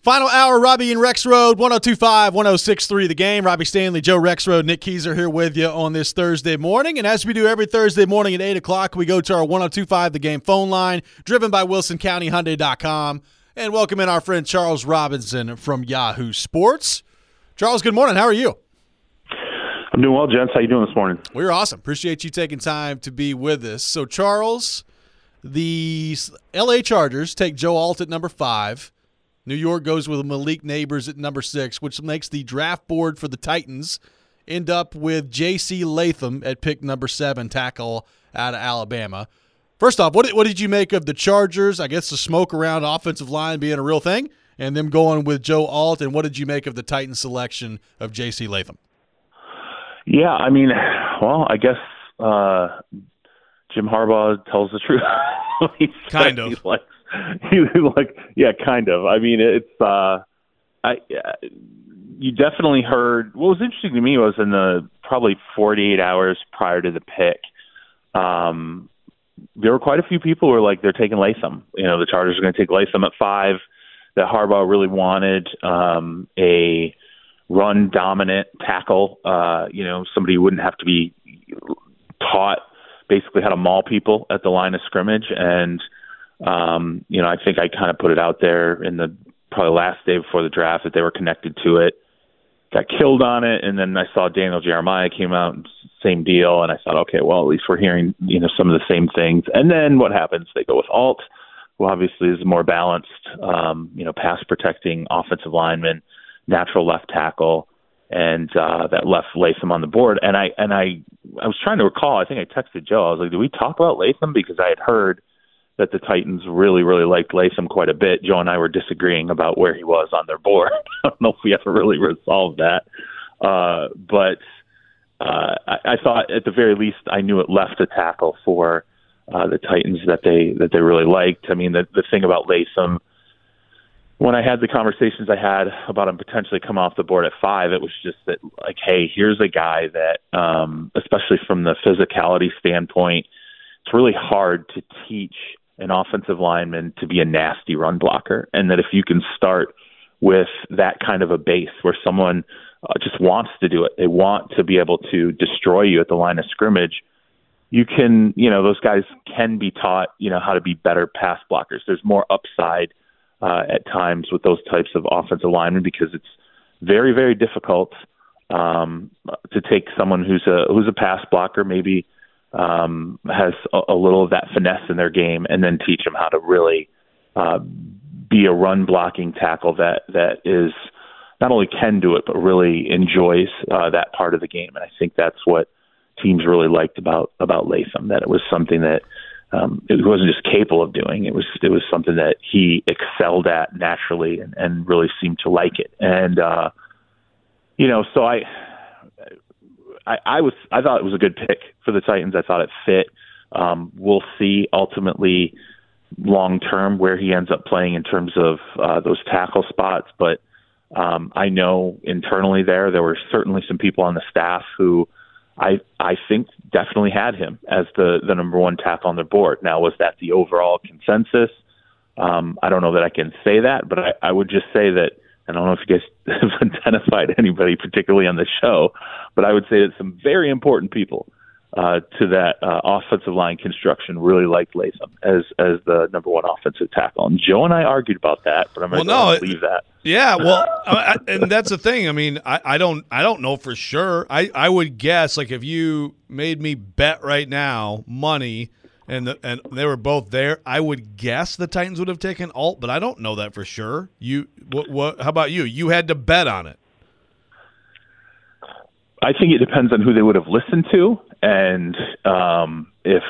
Final hour, Robbie and Rexrode, 102.5, 106.3 The Game. Robbie Stanley, Joe Rexrode, Nick Keyser here with you on this Thursday morning. And as we do every Thursday morning at 8 o'clock, we go to our 102.5 The Game phone line, driven by WilsonCountyHyundai.com. And welcome in our friend Charles Robinson from Yahoo Sports. Charles, good morning. How are you? I'm doing well, gents. How you doing this morning? We're awesome. Appreciate you taking time to be with us. So, Charles, the L.A. Chargers take Joe Alt at number 5. New York goes with Malik Nabers at number 6, which makes the draft board for the Titans end up with J.C. Latham at pick number 7, tackle out of Alabama. First off, what did you make of the Chargers? I guess the smoke around offensive line being a real thing, and them going with Joe Alt, and what did you make of the Titans selection of J.C. Latham? Yeah, I mean, well, I guess Jim Harbaugh tells the truth. Kind of. Yeah, kind of. I mean, it's you definitely heard. What was interesting to me was in the probably 48 hours prior to the pick, there were quite a few people who were like, they're taking Latham. You know, the Chargers are going to take Latham at 5. That Harbaugh really wanted a run-dominant tackle. Somebody who wouldn't have to be taught basically how to maul people at the line of scrimmage. And I think I kind of put it out there in the probably last day before the draft that they were connected to it, got killed on it. And then I saw Daniel Jeremiah came out, same deal. And I thought, okay, well, at least we're hearing, some of the same things. And then what happens? They go with Alt, who obviously is a more balanced, pass protecting offensive lineman, natural left tackle, and that left Latham on the board. And I was trying to recall, I think I texted Joe, I was like, did we talk about Latham? Because I had heard that the Titans really, really liked Latham quite a bit. Joe and I were disagreeing about where he was on their board. I don't know if we ever really resolved that. But I thought at the very least I knew it left a tackle for the Titans that they really liked. I mean, the thing about Latham, when I had the conversations I had about him potentially come off the board at 5, it was just that, like, hey, here's a guy that, especially from the physicality standpoint, it's really hard to teach an offensive lineman to be a nasty run blocker. And that if you can start with that kind of a base where someone just wants to do it, they want to be able to destroy you at the line of scrimmage, you can, those guys can be taught, how to be better pass blockers. There's more upside at times with those types of offensive linemen because it's very, very difficult to take someone who's a pass blocker, maybe has a little of that finesse in their game, and then teach them how to really be a run blocking tackle that is not only can do it, but really enjoys that part of the game. And I think that's what teams really liked about Latham, that it was something that it wasn't just capable of doing. It was something that he excelled at naturally and really seemed to like it. And, so I thought it was a good pick for the Titans. I thought it fit. We'll see ultimately long-term where he ends up playing in terms of those tackle spots. But I know internally there were certainly some people on the staff who I think definitely had him as the number 1 tackle on their board. Now, was that the overall consensus? I don't know that I can say that, but I would just say that, and I don't know if you guys have identified anybody particularly on the show, but I would say that some very important people to that offensive line construction really liked Latham as the number 1 offensive tackle. And Joe and I argued about that, but I'm going to leave that. Yeah, well, and that's the thing. I mean, I don't know for sure. I would guess, like, if you made me bet right now money and they were both there, I would guess the Titans would have taken Alt, but I don't know that for sure. What? How about you? You had to bet on it. I think it depends on who they would have listened to, and if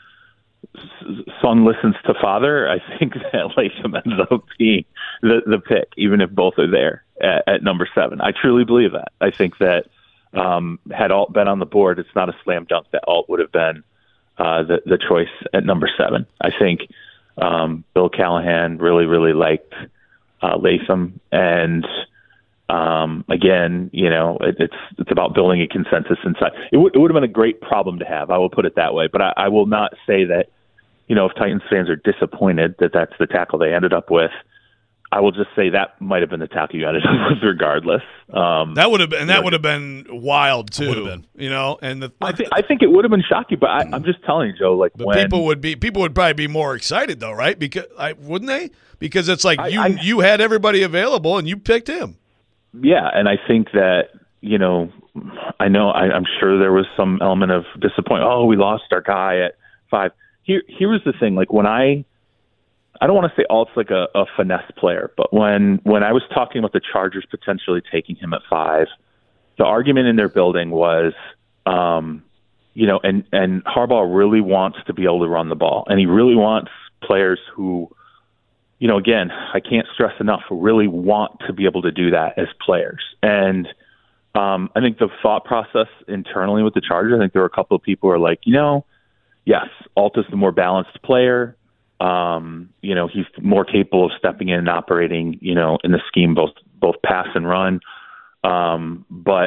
son listens to father, I think that Latham ends up being the pick, even if both are there at number 7. I truly believe that. I think that had Alt been on the board, it's not a slam dunk that Alt would have been the choice at number 7. I think Bill Callahan really, really liked Latham, and again, it's about building a consensus inside. It would have been a great problem to have. I will put it that way, but I will not say that, if Titans fans are disappointed that that's the tackle they ended up with. I will just say that might have been the tackle you ended up with regardless. That would have been wild too. Would have been, and I think it would have been shocking, but I'm just telling you, Joe. Like, when people would probably be more excited though, right? Because wouldn't they? Because it's like you had everybody available and you picked him. Yeah, and I think that I'm sure there was some element of disappointment. Oh, we lost our guy at 5. Here was the thing. Like, when I don't want to say Alt's like a finesse player, but when I was talking about the Chargers potentially taking him at 5, the argument in their building was, and Harbaugh really wants to be able to run the ball, and he really wants players who, again, I can't stress enough, who really want to be able to do that as players. And I think the thought process internally with the Chargers, I think there were a couple of people who are like, yes, Alt is the more balanced player. He's more capable of stepping in and operating, in the scheme, both pass and run. But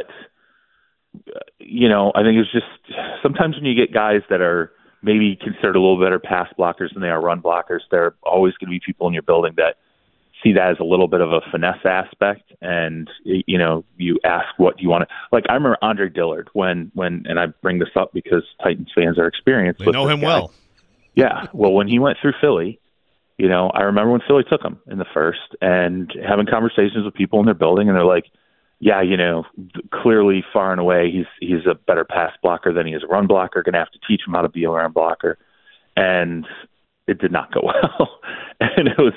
I think it's just sometimes when you get guys that are maybe considered a little better pass blockers than they are run blockers, there are always going to be people in your building that see that as a little bit of a finesse aspect. And, you ask what you want to, like, I remember Andre Dillard when, and I bring this up because Titans fans are experienced. They know him well. Yeah. Well, when he went through Philly, I remember when Philly took him in the first and having conversations with people in their building, and they're like, yeah, clearly far and away, he's a better pass blocker than he is a run blocker. Going to have to teach him how to be a run blocker. And it did not go well. And it was,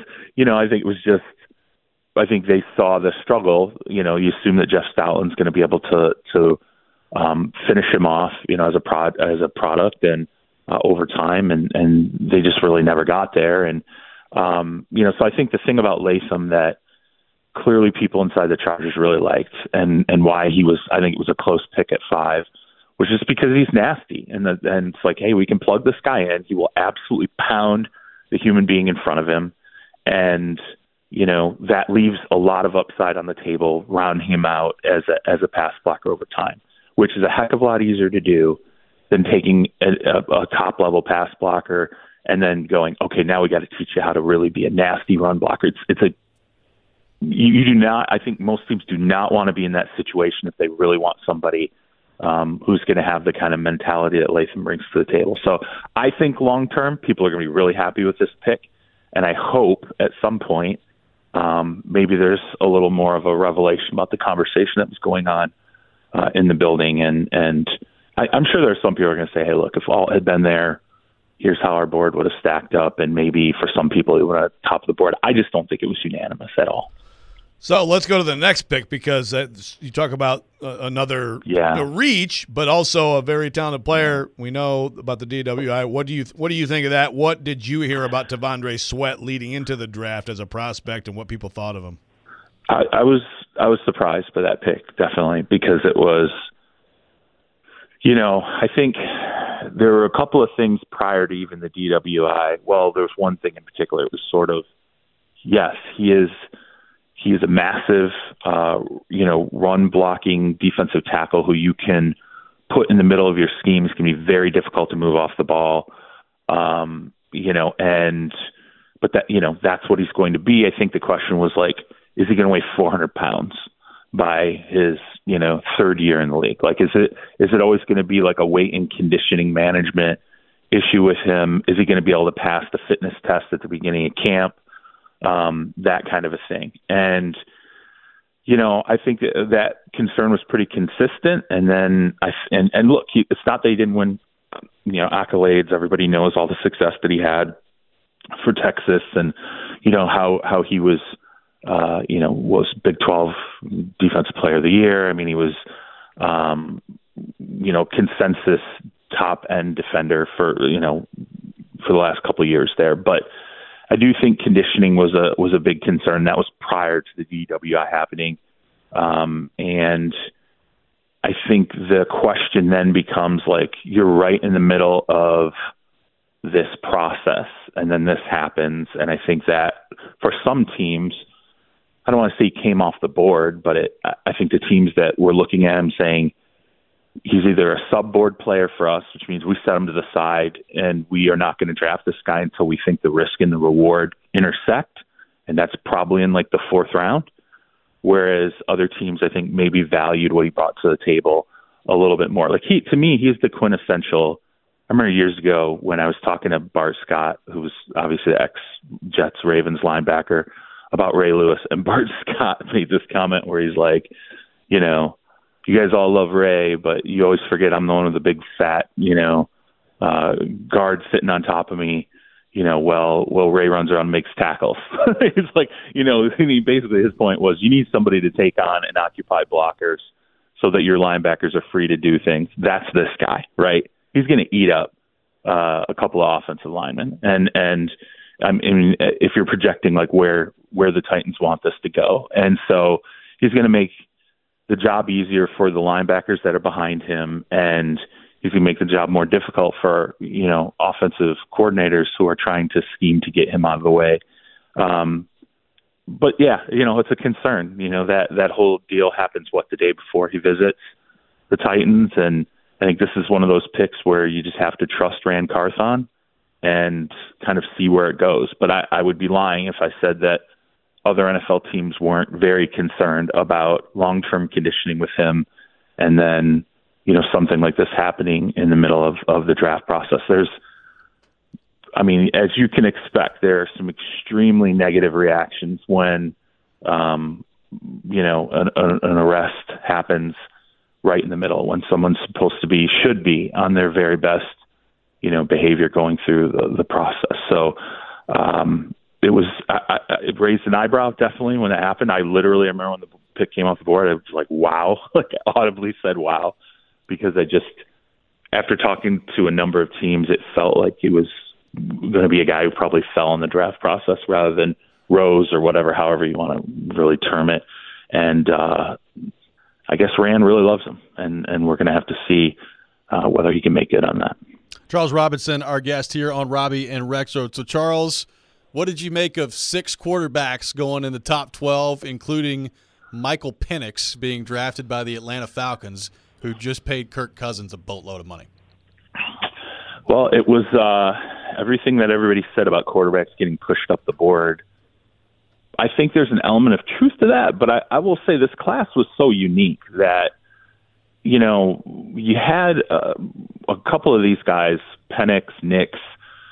I think they saw the struggle. You assume that Jeff Stoutland's going to be able to finish him off, as a product and over time, and they just really never got there. And so I think the thing about Latham that clearly people inside the Chargers really liked, and why I think it was a close pick at 5, was just because he's nasty, and it's like, hey, we can plug this guy in. He will absolutely pound the human being in front of him, and that leaves a lot of upside on the table, rounding him out as a pass blocker over time, which is a heck of a lot easier to do than taking a top level pass blocker and then going, okay, now we got to teach you how to really be a nasty run blocker. You do not. I think most teams do not want to be in that situation if they really want somebody who's going to have the kind of mentality that Latham brings to the table. So I think long term, people are going to be really happy with this pick, and I hope at some point maybe there's a little more of a revelation about the conversation that was going on in the building, and I'm sure there's some people who are going to say, hey, look, if Alt had been there, here's how our board would have stacked up, and maybe for some people it would have top of the board. I just don't think it was unanimous at all. So let's go to the next pick, because you talk about another reach, but also a very talented player. We know about the DWI. What do you think of that? What did you hear about T'Vondre Sweat leading into the draft as a prospect, and what people thought of him? I was surprised by that pick, definitely, because it was, I think there were a couple of things prior to even the DWI. Well, there was one thing in particular. It was sort of, yes, he is a massive, run blocking defensive tackle who you can put in the middle of your scheme. It's going to be very difficult to move off the ball. But that's what he's going to be. I think the question was like, is he going to weigh 400 pounds by his, third year in the league? Like, is it always going to be like a weight and conditioning management issue with him? Is he going to be able to pass the fitness test at the beginning of camp? That kind of a thing. And, I think that concern was pretty consistent. And then look, it's not that he didn't win, accolades. Everybody knows all the success that he had for Texas, and, how he was, was Big 12 Defensive Player of the Year. I mean, he was, consensus top end defender for the last couple of years there. But I do think conditioning was a big concern. That was prior to the DWI happening. And I think the question then becomes like, you're right in the middle of this process, and then this happens. And I think that for some teams, I don't want to say he came off the board, but I think the teams that were looking at him saying, he's either a sub-board player for us, which means we set him to the side and we are not going to draft this guy until we think the risk and the reward intersect, and that's probably in like the 4th round. Whereas other teams, I think, maybe valued what he brought to the table a little bit more. Like to me, he's the quintessential. I remember years ago when I was talking to Bart Scott, who was obviously the ex-Jets Ravens linebacker, about Ray Lewis, and Bart Scott made this comment where he's like, you know, you guys all love Ray, but you always forget I'm the one with the big fat, guard sitting on top of me. Well, Ray runs around and makes tackles. It's like, basically his point was you need somebody to take on and occupy blockers so that your linebackers are free to do things. That's this guy, right? He's going to eat up a couple of offensive linemen. And I mean, if you're projecting like where the Titans want this to go. And so he's going to make the job easier for the linebackers that are behind him, and he's going to make the job more difficult for, offensive coordinators who are trying to scheme to get him out of the way. But yeah, it's a concern, that whole deal happens, the day before he visits the Titans. And I think this is one of those picks where you just have to trust Rand Carthon and kind of see where it goes. But I would be lying if I said that other NFL teams weren't very concerned about long-term conditioning with him. And then, something like this happening in the middle of the draft process. As you can expect, there are some extremely negative reactions when, an arrest happens right in the middle, when someone's should be on their very best, behavior going through the process. So it raised an eyebrow definitely when it happened. I remember when the pick came off the board, I was like, wow, I audibly said, wow. Because after talking to a number of teams, it felt like he was going to be a guy who probably fell in the draft process rather than rose or whatever, however you want to really term it. And I guess Rand really loves him, and we're going to have to see whether he can make good on that. Charles Robinson, our guest here on Robbie and Rexo. So, Charles, what did you make of 6 quarterbacks going in the top 12, including Michael Penix being drafted by the Atlanta Falcons, who just paid Kirk Cousins a boatload of money? Well, it was everything that everybody said about quarterbacks getting pushed up the board. I think there's an element of truth to that, but I will say this class was so unique that, you had a couple of these guys, Penix, Nix,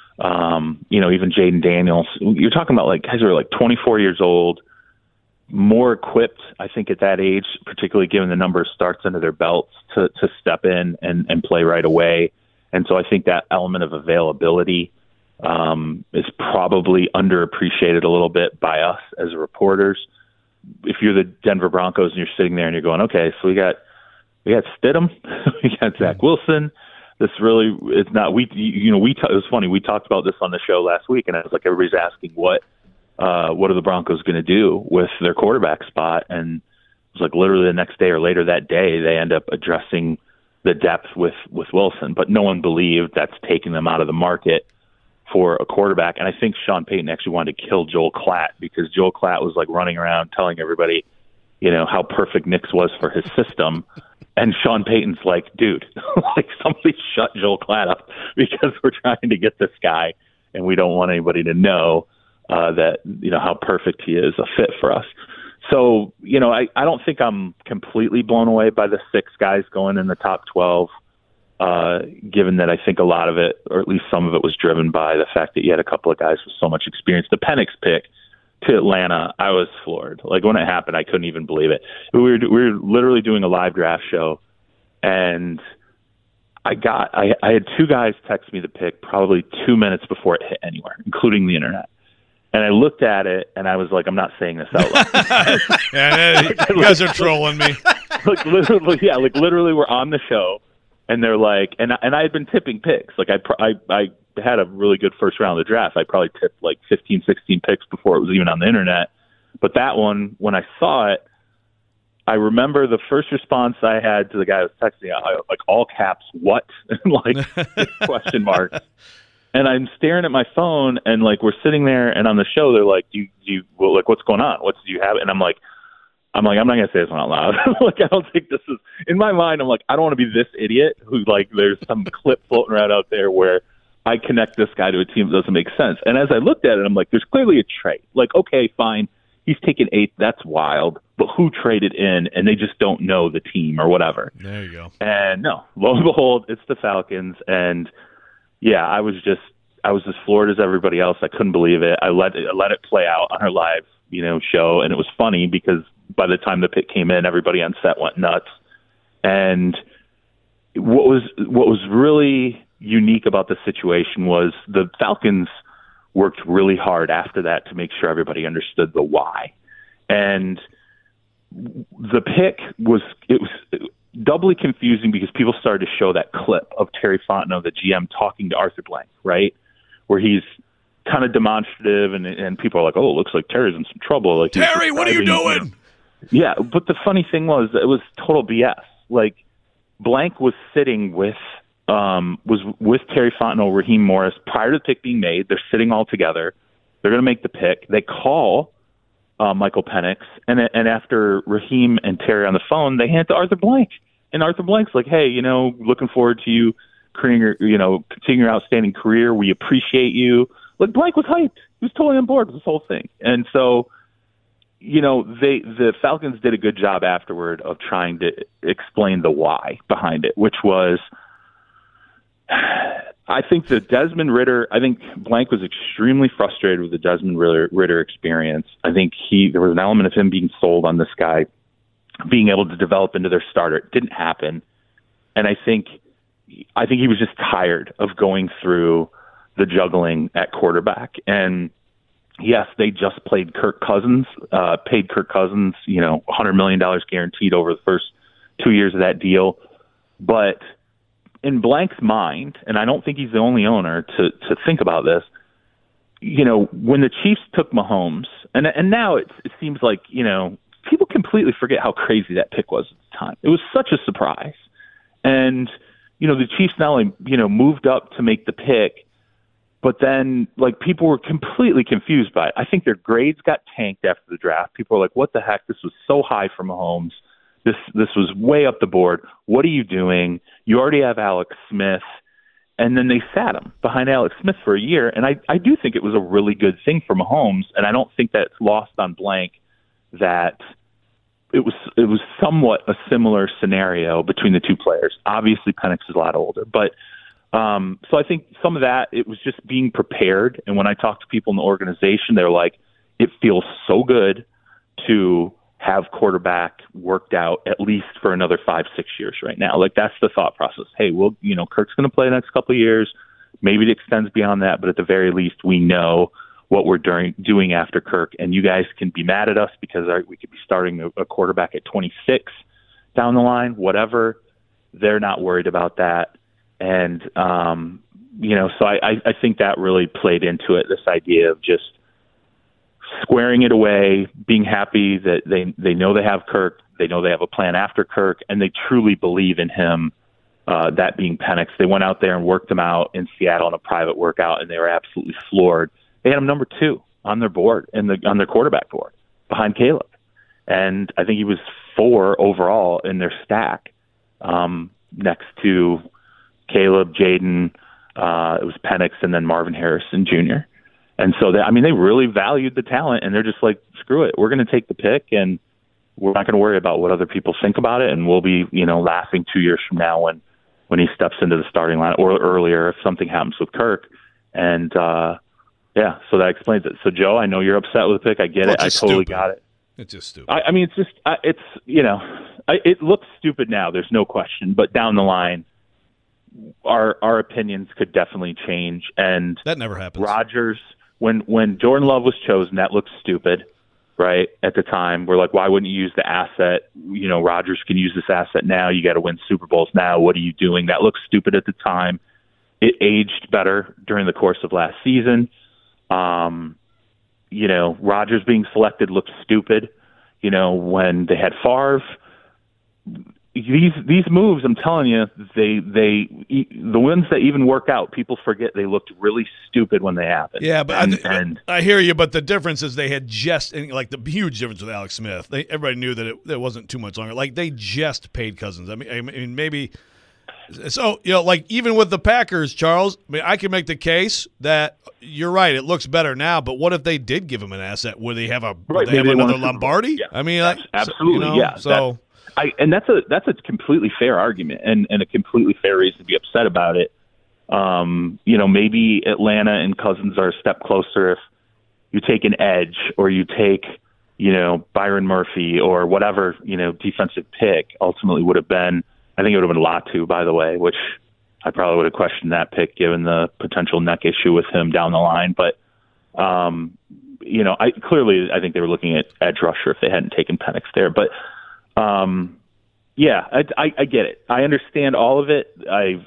even Jaden Daniels. You're talking about like guys who are like 24 years old, more equipped, I think, at that age, particularly given the number of starts under their belts to step in and play right away. And so I think that element of availability is probably underappreciated a little bit by us as reporters. If you're the Denver Broncos and you're sitting there and you're going, okay, so we got Stidham, we got Zach Wilson. This really is not. It was funny. We talked about this on the show last week, and I was like, everybody's asking what are the Broncos going to do with their quarterback spot? And it was like literally the next day or later that day, they end up addressing the depth with Wilson, but no one believed that's taking them out of the market for a quarterback. And I think Sean Payton actually wanted to kill Joel Klatt because Joel Klatt was like running around telling everybody, how perfect Nix was for his system. And Sean Payton's like, dude, like somebody shut Joel Klatt up because we're trying to get this guy and we don't want anybody to know that, how perfect he is a fit for us. So, I don't think I'm completely blown away by the 6 guys going in the top 12, given that I think a lot of it, or at least some of it, was driven by the fact that you had a couple of guys with so much experience. The Penix pick to Atlanta, I was floored. Like when it happened, I couldn't even believe it. We were literally doing a live draft show, and I had 2 guys text me the pick probably 2 minutes before it hit anywhere, including the internet. And I looked at it, and I was like, I'm not saying this out loud. Yeah, you guys are trolling me. Literally, we're on the show, and they're like, and I had been tipping picks. Like, I had a really good first round of the draft. I probably tipped like 15, 16 picks before it was even on the internet. But that one, when I saw it, I remember the first response I had to the guy who was texting, like all caps, what? Like, question marks. And I'm staring at my phone, and like we're sitting there, and on the show they're like, what's going on? What do you have? And I'm like, I'm not gonna say this one out loud. Like, I don't think this is in my mind. I'm like, I don't want to be this idiot who like there's some clip floating around out there where I connect this guy to a team that doesn't make sense. And as I looked at it, I'm like, there's clearly a trade. Like, okay, fine, he's taken 8th. That's wild. But who traded in, and they just don't know the team or whatever. There you go. And no, lo and behold, it's the Falcons. And yeah, I was as floored as everybody else. I couldn't believe it. I let it play out on our live, show, and it was funny because by the time the pick came in, everybody on set went nuts. And what was really unique about the situation was the Falcons worked really hard after that to make sure everybody understood the why. And the pick was doubly confusing because people started to show that clip of Terry Fontenot, the GM, talking to Arthur Blank, right? Where he's kind of demonstrative and people are like, oh, it looks like Terry's in some trouble. Like, Terry, what are you doing? Yeah, but the funny thing was it was total BS. Like, Blank was sitting with Terry Fontenot, Raheem Morris prior to the pick being made. They're sitting all together. They're going to make the pick. They call Michael Penix, and after Raheem and Terry on the phone, they hand it to Arthur Blank. And Arthur Blank's like, hey, looking forward to you continuing your outstanding career. We appreciate you. Like, Blank was hyped. He was totally on board with this whole thing. And so, the Falcons did a good job afterward of trying to explain the why behind it, which was, I think I think Blank was extremely frustrated with the Desmond Ritter experience. I think there was an element of him being sold on this guy being able to develop into their starter. It didn't happen. And I think he was just tired of going through the juggling at quarterback. And yes, they just paid Kirk Cousins, $100 million guaranteed over the first 2 years of that deal. But in Blank's mind, and I don't think he's the only owner to think about this, when the Chiefs took Mahomes, and now it seems like, people completely forget how crazy that pick was at the time. It was such a surprise. And, the Chiefs not only, moved up to make the pick, but then, people were completely confused by it. I think their grades got tanked after the draft. People were like, what the heck? This was so high for Mahomes. This was way up the board. What are you doing? You already have Alex Smith. And then they sat him behind Alex Smith for a year. And I do think it was a really good thing for Mahomes. And I don't think that's lost on Blank that it was somewhat a similar scenario between the two players. Obviously, Penix is a lot older. But so I think some of that, it was just being prepared. And when I talk to people in the organization, they're like, it feels so good to have quarterback worked out at least for another 5-6 years right now. Like, that's the thought process. Hey, Kirk's going to play the next couple of years. Maybe it extends beyond that, but at the very least, we know what we're doing after Kirk. And you guys can be mad at us because we could be starting a quarterback at 26 down the line, whatever. They're not worried about that. And, so I think that really played into it, this idea of just squaring it away, being happy that they know they have Kirk, they know they have a plan after Kirk, and they truly believe in him, that being Penix. They went out there and worked him out in Seattle in a private workout, and they were absolutely floored. They had him number 2 on their board, on their quarterback board, behind Caleb. And I think he was 4 overall in their stack, next to Caleb, Jaden, it was Penix, and then Marvin Harrison Jr. And so they really valued the talent, and they're just like, screw it. We're going to take the pick, and we're not going to worry about what other people think about it. And we'll be, laughing 2 years from now when he steps into the starting line, or earlier if something happens with Kirk. And, so that explains it. So, Joe, I know you're upset with the pick. I get it. I totally got it. It's just stupid. It looks stupid now. There's no question. But down the line, our opinions could definitely change. And that never happens. Rodgers, when Jordan Love was chosen, that looked stupid, right? At the time, we're like, why wouldn't you use the asset? Rodgers can use this asset now. You got to win Super Bowls now. What are you doing? That looked stupid at the time. It aged better during the course of last season. Rodgers being selected looked stupid. When they had Favre. These moves, I'm telling you, the ones that even work out, people forget they looked really stupid when they happened. Yeah, but I hear you. But the difference is they had just, like, the huge difference with Alex Smith. Everybody knew that it wasn't too much longer. Like, they just paid Cousins. I mean, maybe So, like even with the Packers, Charles, I mean, I can make the case that you're right. It looks better now, but what if they did give him an asset? Would they have another Lombardi? Yeah. I mean, absolutely, yeah. So, that's a completely fair argument and a completely fair reason to be upset about it. Maybe Atlanta and Cousins are a step closer if you take an edge or you take, Byron Murphy or whatever, defensive pick ultimately would have been. I think it would have been Latu, by the way, which I probably would have questioned that pick given the potential neck issue with him down the line. But, I think they were looking at edge rusher if they hadn't taken Penix there. But, I get it. I understand all of it.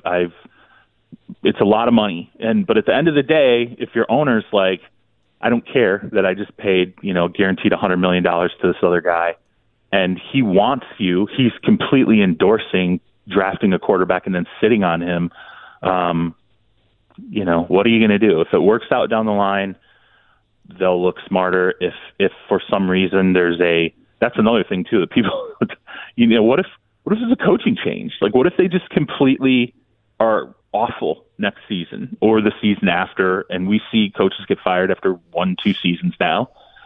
It's a lot of money. But at the end of the day, if your owner's like, I don't care that I just paid, guaranteed $100 million to this other guy, and he wants you, he's completely endorsing drafting a quarterback and then sitting on him. What are you going to do? If it works out down the line, they'll look smarter. If for some reason that's another thing too, that people, what if there's a coaching change? Like, what if they just completely are awful next season or the season after, and we see coaches get fired after 1-2 seasons now?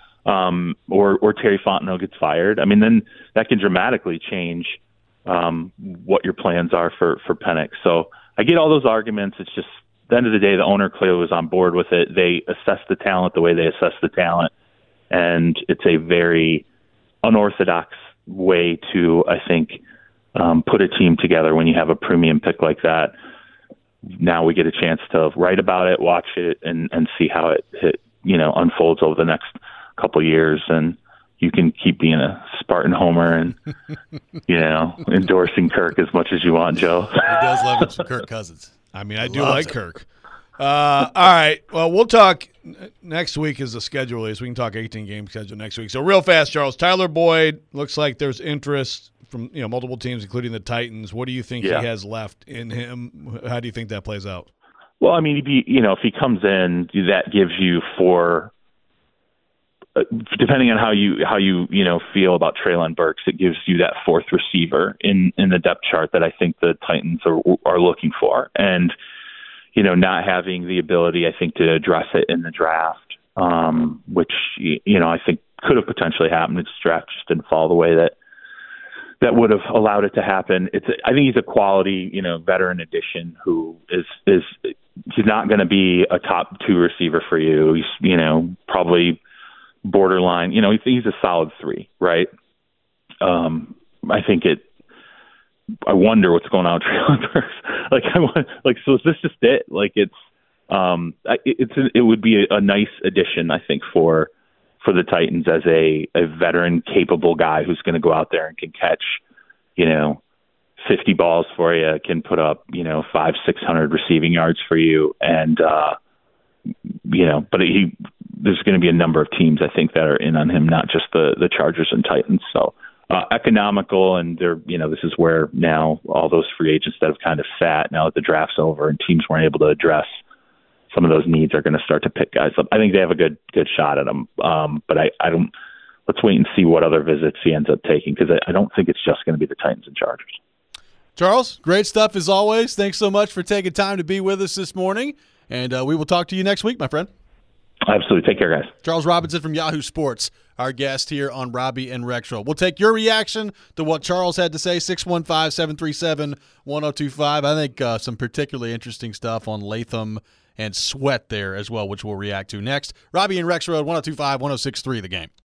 Or Terry Fontenot gets fired. I mean, then that can dramatically change what your plans are for Penix. So I get all those arguments. It's just at the end of the day, the owner clearly was on board with it. They assess the talent the way they assess the talent, and it's a very unorthodox way to, I think, put a team together when you have a premium pick like that. Now we get a chance to write about it, watch it, and see how it unfolds over the next couple of years, and you can keep being a Spartan homer and endorsing Kirk as much as you want, Joe. He does love Kirk Cousins. I mean, I do like Kirk. All right. Well, we'll talk next week as the schedule release. We can talk 18-game schedule next week. So real fast, Charles, Tyler Boyd, looks like there's interest from multiple teams, including the Titans. What do you think he has left in him? How do you think that plays out? Well, I mean, if he comes in, that gives you depending on how you feel about Treylon Burks, it gives you that fourth receiver in the depth chart that I think the Titans are looking for. And, not having the ability, I think, to address it in the draft, which, I think could have potentially happened. Its draft just didn't fall the way that would have allowed it to happen. I think he's a quality, veteran addition who is he's not going to be a top 2 receiver for you. He's, probably borderline, he's a solid 3, right? I wonder what's going on with Treylon Burks. So is this just it? It would be a nice addition, I think, for the Titans as a veteran, capable guy who's going to go out there and can catch, 50 balls for you, can put up, 500-600 receiving yards for you. And, but there's going to be a number of teams, I think, that are in on him, not just the Chargers and Titans. So economical, and they're, this is where now all those free agents that have kind of sat now that the draft's over and teams weren't able to address some of those needs are going to start to pick guys up. I think they have a good shot at them. But I don't. Let's wait and see what other visits he ends up taking, because I don't think it's just going to be the Titans and Chargers. Charles, great stuff as always. Thanks so much for taking time to be with us this morning, and we will talk to you next week, my friend. Absolutely. Take care, guys. Charles Robinson from Yahoo Sports, our guest here on Robbie and Rex Show. We'll take your reaction to what Charles had to say, 615-737-1025. I think some particularly interesting stuff on Latham and Sweat there as well, which we'll react to next. Robbie and Rex Road, 102.5, 106.3 The Game.